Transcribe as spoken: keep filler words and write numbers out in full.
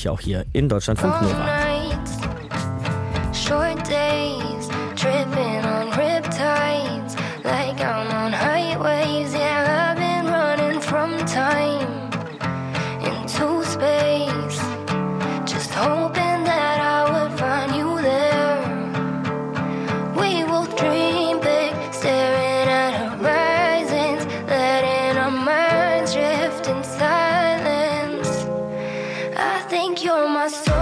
natürlich auch hier in Deutschlandfunk Nova. Short days, tripping on riptides, like I'm on highways. Yeah, I've been running from time into space, just hoping that I would find you there. We both dream big, staring at horizons, letting our minds drift in silence. I think you're my soul.